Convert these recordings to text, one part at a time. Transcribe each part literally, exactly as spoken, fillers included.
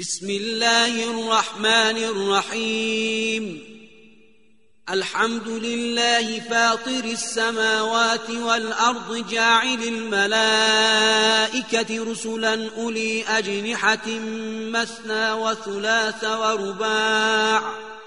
بسم الله الرحمن الرحيم الحمد لله فاطر السماوات والأرض جاعل الملائكة رسلا أولي أجنحة مثنى وثلاث ورباع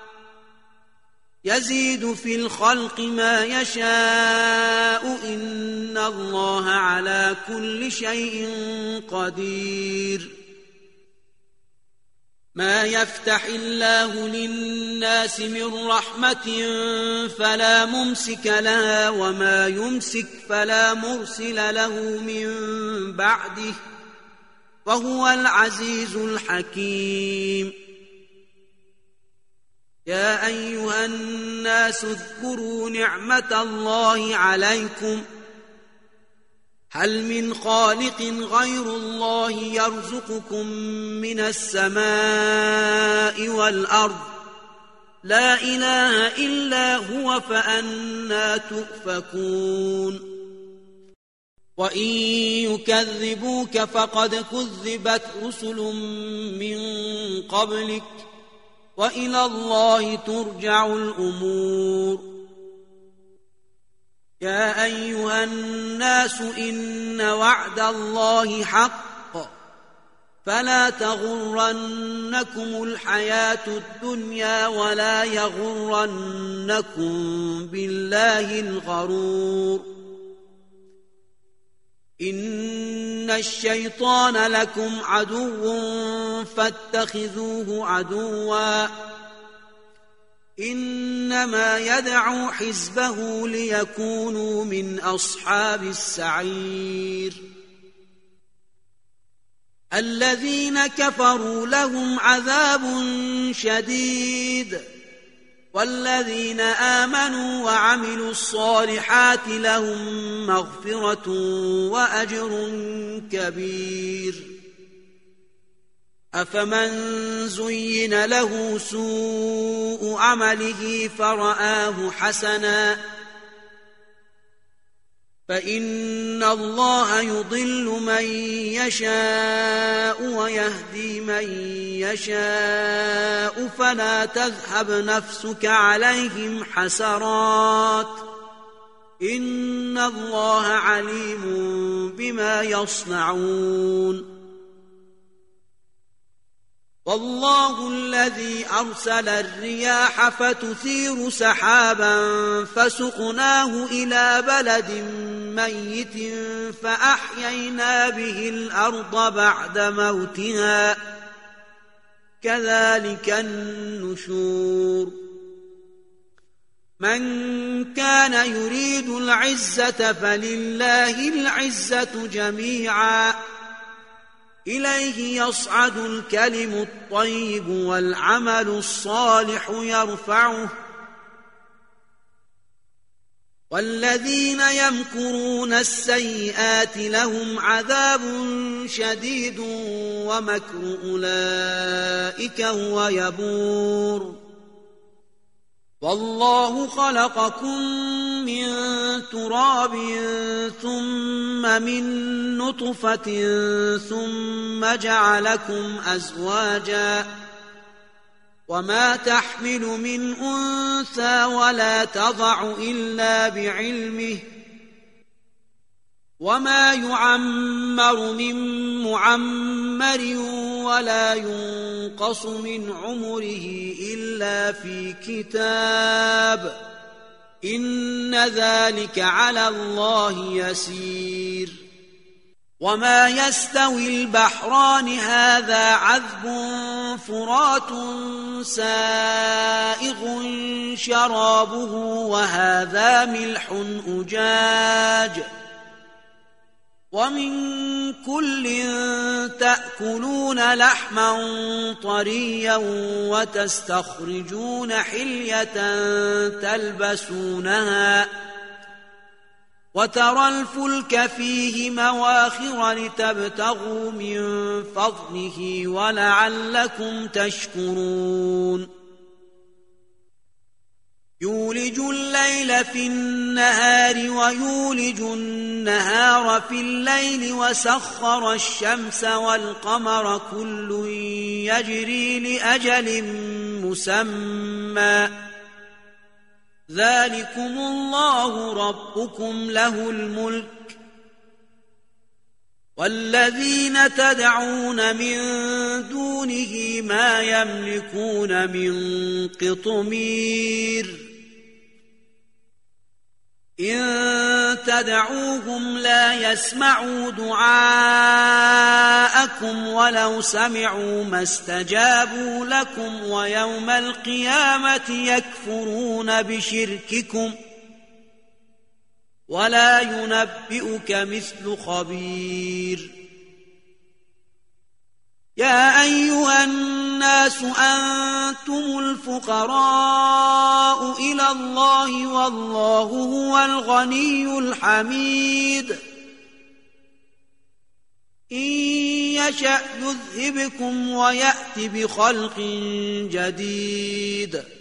يزيد في الخلق ما يشاء إن الله على كل شيء قدير ما يفتح الله للناس من رحمة فلا ممسك لها وما يمسك فلا مرسل له من بعده وهو العزيز الحكيم يا أيها الناس اذكروا نعمة الله عليكم هل من خالق غير الله يرزقكم من السماء والأرض لا إله إلا هو فأنى تؤفكون وإن يكذبوك فقد كذبت رسل من قبلك وإلى الله ترجع الأمور يا أيها الناس إن وعد الله حق فلا تغرنكم الحياة الدنيا ولا يغرنكم بالله الغرور إن الشيطان لكم عدو فاتخذوه عدوا إنما يدعو حزبه ليكونوا من أصحاب السعير الذين كفروا لهم عذاب شديد والذين آمنوا وعملوا الصالحات لهم مغفرة وأجر كبير أفمن زين له سوء عمله فرآه حسنا فإن الله يضل من يشاء ويهدي من يشاء فلا تذهب نفسك عليهم حسرات إن الله عليم بما يصنعون والله الذي أرسل الرياح فتثير سحابا فسقناه إلى بلد ميت فأحيينا به الأرض بعد موتها كذلك النشور من كان يريد العزة فلله العزة جميعا إليه يصعد الكلم الطيب والعمل الصالح يرفعه والذين يمكرون السيئات لهم عذاب شديد ومكر أولئك هو يبور والله خلقكم من تراب ثم من نطفة ثم جعلكم أزواجا وما تحمل من أنثى ولا تضع إلا بعلمه وما يعمر من معمر ولا ينقص من عمره إلا في كتاب إن ذلك على الله يسير وما يستوي البحران هذا عذب فرات سائغ شرابه وهذا ملح أجاج ومن كل تأكلون لحما طريا وتستخرجون حلية تلبسونها وترى الفلك فيه مواخر لتبتغوا من فضله ولعلكم تشكرون يولج الليل في النهار ويولج النهار في الليل وسخر الشمس والقمر كل يجري لأجل مسمى ذلكم الله ربكم له الملك والذين تدعون من دونه ما يملكون من قطمير إن تدعوهم لا يسمعوا دعاءكم ولو سمعوا ما استجابوا لكم ويوم القيامة يكفرون بشرككم ولا ينبئك مثل خبير يا أيها الناس أنتم الفقراء إلى الله والله هو الغني الحميد إن يشأ يذهبكم ويأت بخلق جديد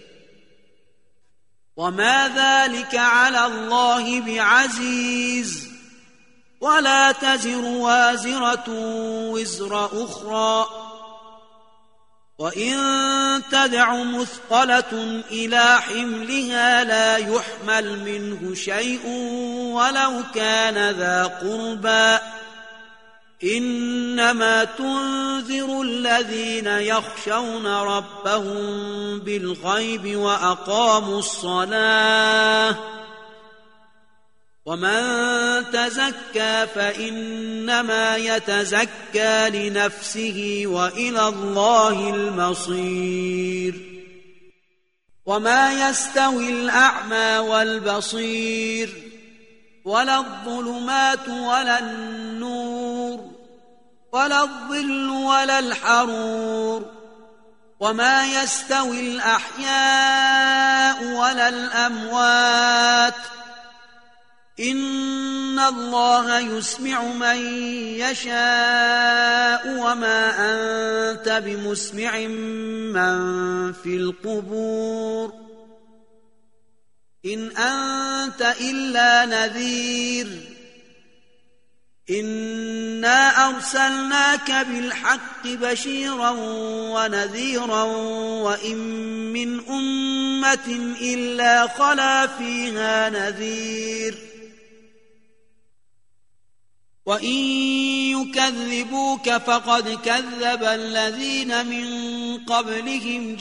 وما ذلك على الله بعزيز ولا تزر وازرة وزر أخرى وإن تدع مثقلة إلى حملها لا يحمل منه شيء ولو كان ذا قربى إنما تنذر الذين يخشون ربهم بالغيب وأقاموا الصلاة ومن تزكى فإنما يتزكى لنفسه وإلى الله المصير وما يستوي الأعمى والبصير ولا الظلمات ولا النور ولا الظل ولا الحرور وما يستوي الأحياء ولا الأموات إن الله يسمع من يشاء وما أنت بمسمع من في القبور إن أنت إلا نذير إنا أرسلناك بالحق بشيرا ونذيرا وإن من أمة إلا خلا فيها نذير وإن يكذبوك فقد كذب الذين من قبلهم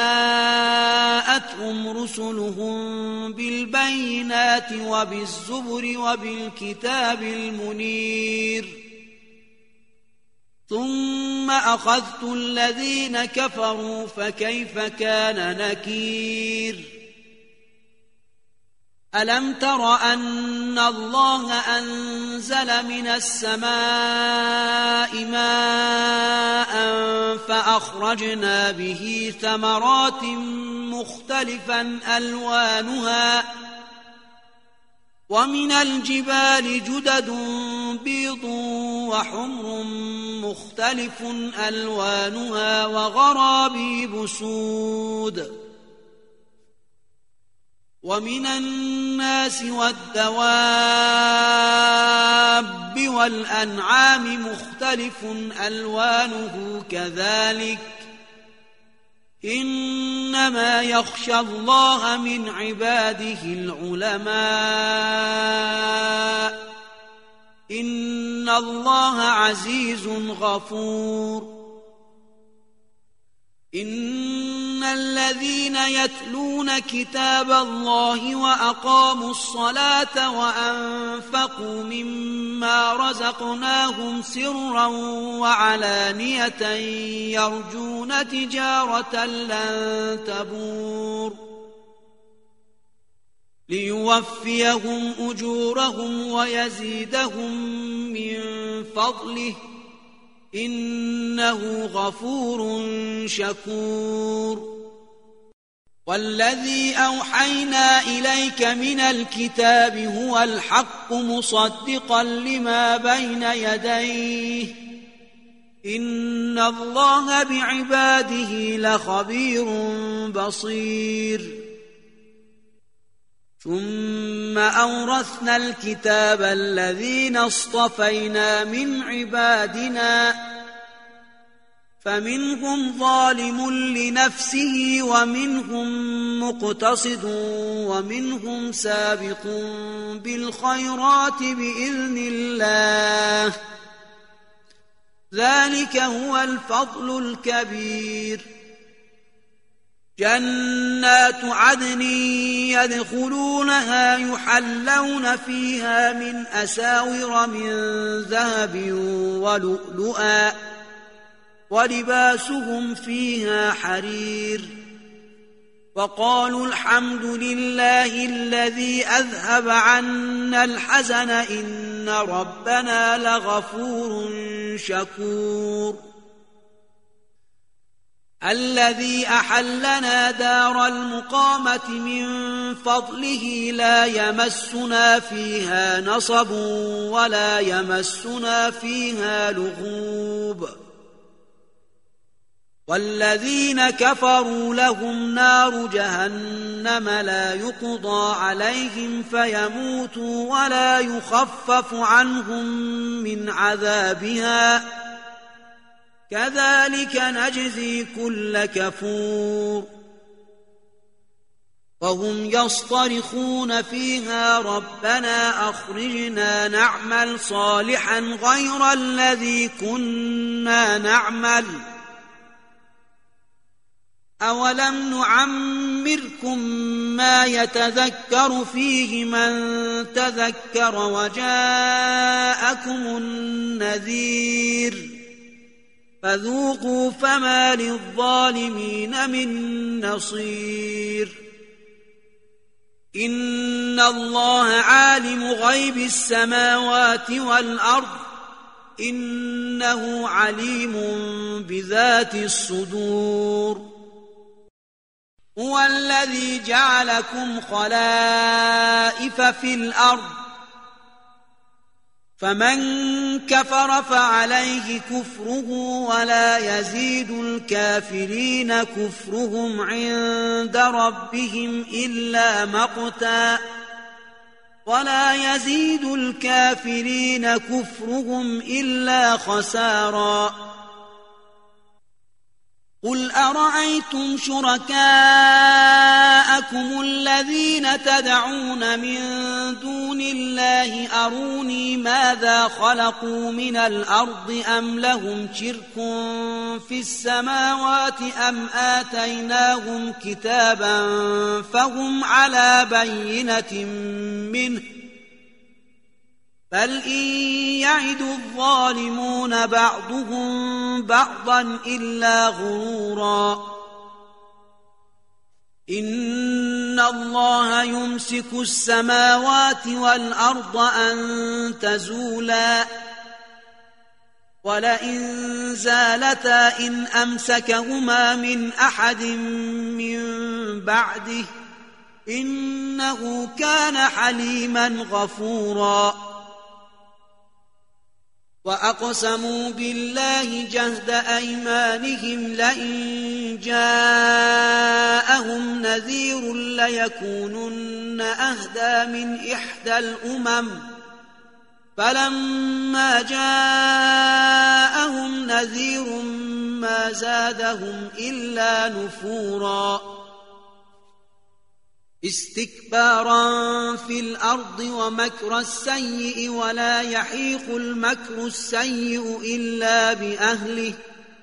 جاءتهم رسلهم بالبينات وبالزبر وبالكتاب المنير ثم أخذت الذين كفروا فكيف كان نكير ألم تر أن الله أنزل من السماء ماء فأخرجنا به ثمرات مختلفا ألوانها ومن الجبال جدد بيض وحمر مختلف ألوانها وغرابيب سود ومن الناس والدواب والأنعام مختلف ألوانه كذلك إنما يخشى الله من عباده العلماء إن الله عزيز غفور إن الذين يتلون كتاب الله وأقاموا الصلاة وأنفقوا مما رزقناهم سرا وعلانية يرجون تجارة لن تبور ليوفيهم أجورهم ويزيدهم من فضله إنه غفور شكور والذي أوحينا إليك من الكتاب هو الحق مصدقا لما بين يديه إن الله بعباده لخبير بصير ثم أورثنا الكتاب الذين اصطفينا من عبادنا فمنهم ظالم لنفسه ومنهم مقتصد ومنهم سابق بالخيرات بإذن الله ذلك هو الفضل الكبير. جنات عدن يدخلونها يحلون فيها من أساور من ذهب ولؤلؤا ولباسهم فيها حرير وقالوا الحمد لله الذي أذهب عنا الحزن إن ربنا لغفور شكور. الذي أحلنا دار المقامة من فضله لا يمسنا فيها نصب ولا يمسنا فيها لغوب. والذين كفروا لهم نار جهنم لا يقضى عليهم فيموتوا ولا يخفف عنهم من عذابها كذلك نجزي كل كفور. وهم يصطرخون فيها ربنا أخرجنا نعمل صالحا غير الذي كنا نعمل أولم نعمركم ما يتذكر فيه من تذكر وجاءكم النذير فذوقوا فما للظالمين من نصير. إن الله عالم غيب السماوات والأرض إنه عليم بذات الصدور. هو الذي جعلكم خلائف في الأرض فمن كفر فعليه كفره ولا يزيد الكافرين كفرهم عند ربهم إلا مقتا ولا يزيد الكافرين كفرهم إلا خسارا. قل أرأيتم شركاءكم الذين تدعون من دون الله أروني ماذا خلقوا من الأرض أم لهم شرك في السماوات أم آتيناهم كتابا فهم على بينة منه بل إن يعد الظالمون بعضهم بعضا إلا غرورا. إن الله يمسك السماوات والأرض أن تزولا ولئن زالتا إن أمسكهما من أحد من بعده إنه كان حليما غفورا. وأقسموا بالله جهد أيمانهم لئن جاءهم نذير ليكونن أهدى من إحدى الأمم فلما جاءهم نذير ما زادهم إلا نفورا. استكبارا في الأرض ومكر السيء ولا يحيق المكر السيء إلا بأهله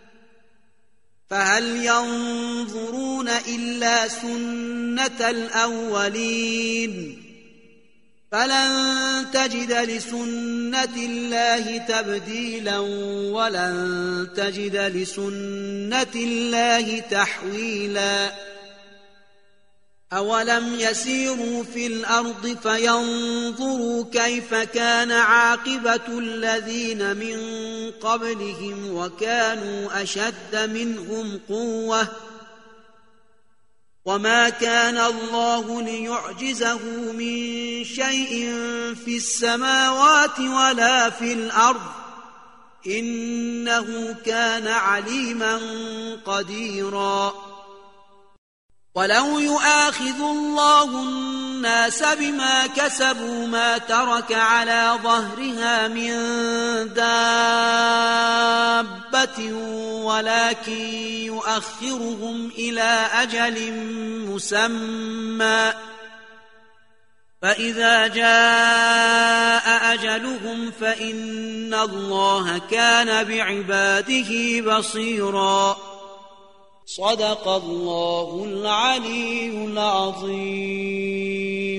فهل ينظرون إلا سنة الأولين فلن تجد لسنة الله تبديلا ولن تجد لسنة الله تحويلا. أولم يسيروا في الأرض فينظروا كيف كان عاقبة الذين من قبلهم وكانوا أشد منهم قوة وما كان الله ليعجزه من شيء في السماوات ولا في الأرض إنه كان عليما قديرا. ولو يؤاخذ الله الناس بما كسبوا ما ترك على ظهرها من دابة ولكن يؤخرهم إلى أجل مسمى فإذا جاء أجلهم فإن الله كان بعباده بصيرا. صدق الله العلي العظيم.